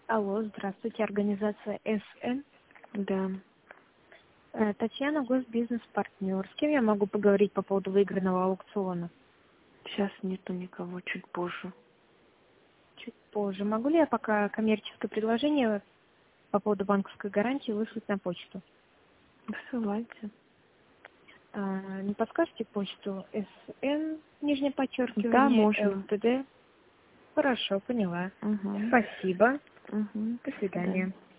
Алло, здравствуйте, организация СН. Да. Татьяна, госбизнес-партнер. С кем я могу поговорить по поводу выигранного аукциона? Сейчас нету никого, чуть позже. Чуть позже. Могу ли я пока коммерческое предложение по поводу банковской гарантии выслать на почту? Высылайте. Не подскажете почту СН, нижнее Да, подчеркивание, можно. ЛТД? Хорошо, поняла. Угу. Спасибо. Угу. До До свидания. свидания.